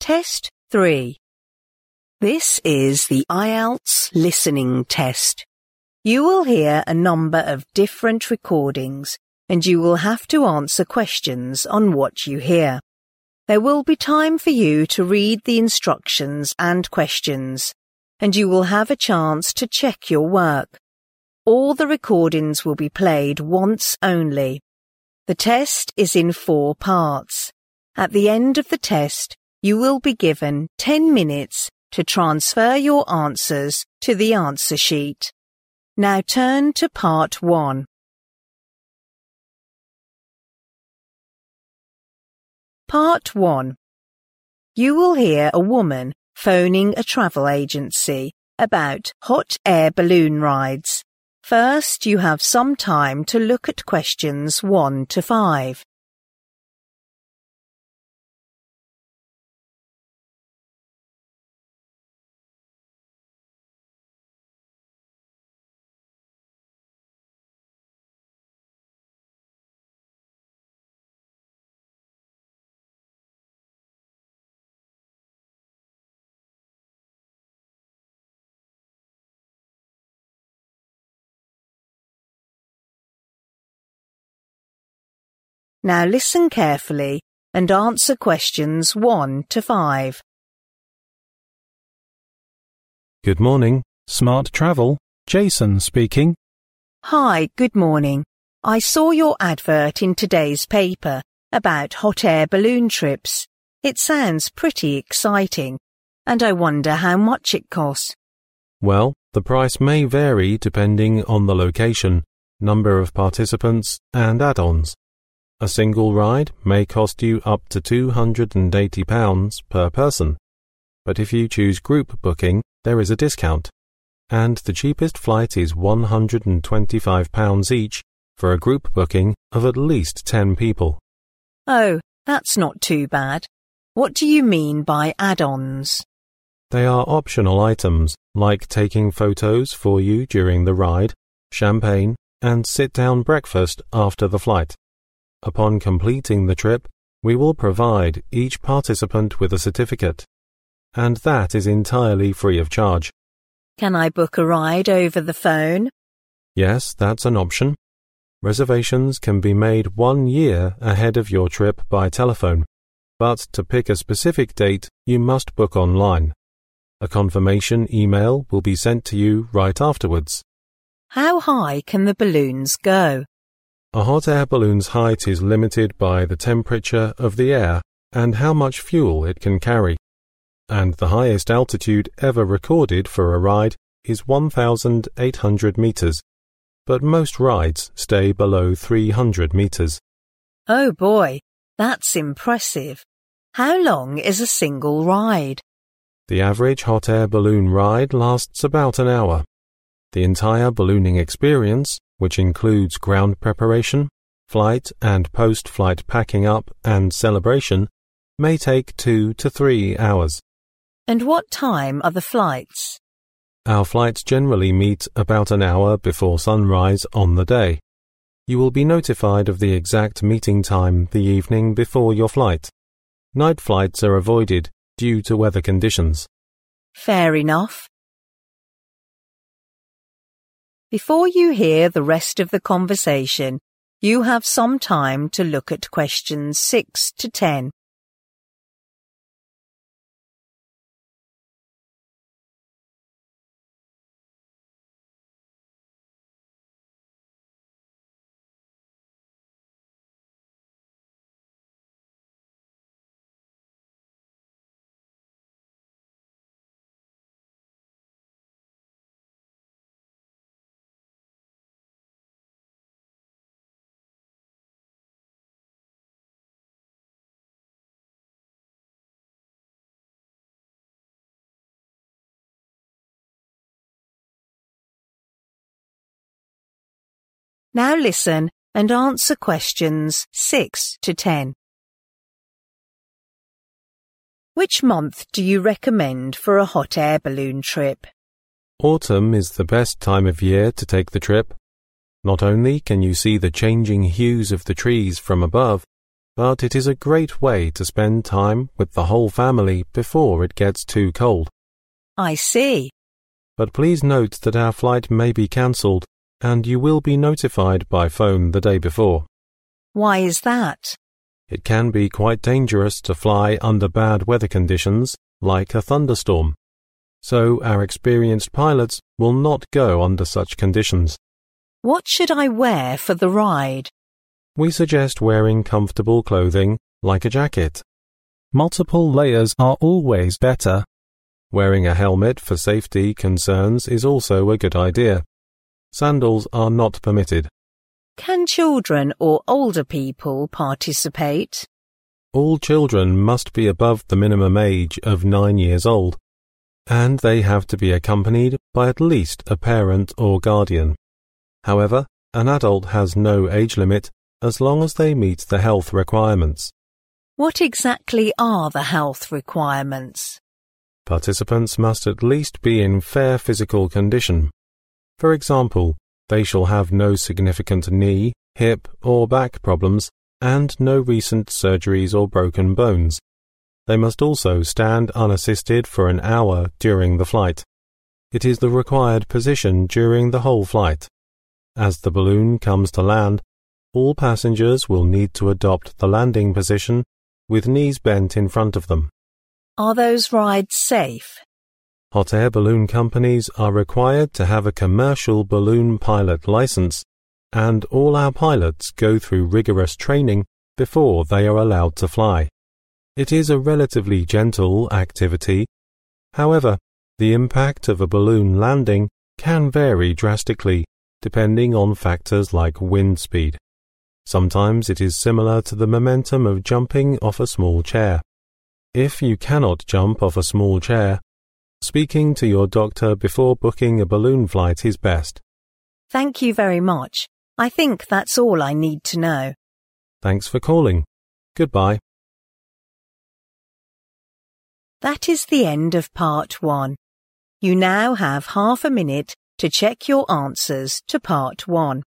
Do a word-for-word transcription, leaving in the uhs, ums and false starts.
Test three. This is the I E L T S listening test. You will hear a number of different recordings, and you will have to answer questions on what you hear. There will be time for you to read the instructions and questions, and you will have a chance to check your work. All the recordings will be played once only. The test is in four parts. At the end of the test, you will be given ten minutes to transfer your answers to the answer sheet. Now turn to part one. Part one. You will hear a woman phoning a travel agency about hot air balloon rides. First, you have some time to look at questions one to five. Now listen carefully and answer questions one to five. Good morning, Smart Travel. Jason speaking. Hi, good morning. I saw your advert in today's paper about hot air balloon trips. It sounds pretty exciting, and I wonder how much it costs. Well, the price may vary depending on the location, number of participants, and add-ons. A single ride may cost you up to two hundred eighty pounds per person, but if you choose group booking, there is a discount, and the cheapest flight is one hundred twenty-five pounds each for a group booking of at least ten people. Oh, that's not too bad. What do you mean by add-ons? They are optional items, like taking photos for you during the ride, champagne, and sit-down breakfast after the flight. Upon completing the trip, we will provide each participant with a certificate, and that is entirely free of charge. Can I book a ride over the phone? Yes, that's an option. Reservations can be made one year ahead of your trip by telephone, but to pick a specific date, you must book online. A confirmation email will be sent to you right afterwards. How high can the balloons go? A hot air balloon's height is limited by the temperature of the air and how much fuel it can carry, and the highest altitude ever recorded for a ride is one thousand eight hundred meters, but most rides stay below three hundred meters. Oh boy, that's impressive. How long is a single ride? The average hot air balloon ride lasts about an hour. The entire ballooning experience, which includes ground preparation, flight and post-flight packing up and celebration, may take two to three hours. And what time are the flights? Our flights generally meet about an hour before sunrise on the day. You will be notified of the exact meeting time the evening before your flight. Night flights are avoided due to weather conditions. Fair enough. Before you hear the rest of the conversation, you have some time to look at questions six to ten. Now listen and answer questions six to ten. Which month do you recommend for a hot air balloon trip? Autumn is the best time of year to take the trip. Not only can you see the changing hues of the trees from above, but it is a great way to spend time with the whole family before it gets too cold. I see. But please note that our flight may be cancelled and you will be notified by phone the day before. Why is that? It can be quite dangerous to fly under bad weather conditions, like a thunderstorm. So our experienced pilots will not go under such conditions. What should I wear for the ride? We suggest wearing comfortable clothing, like a jacket. Multiple layers are always better. Wearing a helmet for safety concerns is also a good idea. Sandals are not permitted. Can children or older people participate? All children must be above the minimum age of nine years old, and they have to be accompanied by at least a parent or guardian. However, an adult has no age limit as long as they meet the health requirements. What exactly are the health requirements? Participants must at least be in fair physical condition. For example, they shall have no significant knee, hip, or back problems, and no recent surgeries or broken bones. They must also stand unassisted for an hour during the flight. It is the required position during the whole flight. As the balloon comes to land, all passengers will need to adopt the landing position with knees bent in front of them. Are those rides safe? Hot air balloon companies are required to have a commercial balloon pilot license, and all our pilots go through rigorous training before they are allowed to fly. It is a relatively gentle activity. However, the impact of a balloon landing can vary drastically depending on factors like wind speed. Sometimes it is similar to the momentum of jumping off a small chair. If you cannot jump off a small chair, speaking to your doctor before booking a balloon flight is best. Thank you very much. I think that's all I need to know. Thanks for calling. Goodbye. That is the end of part one. You now have half a minute to check your answers to part one.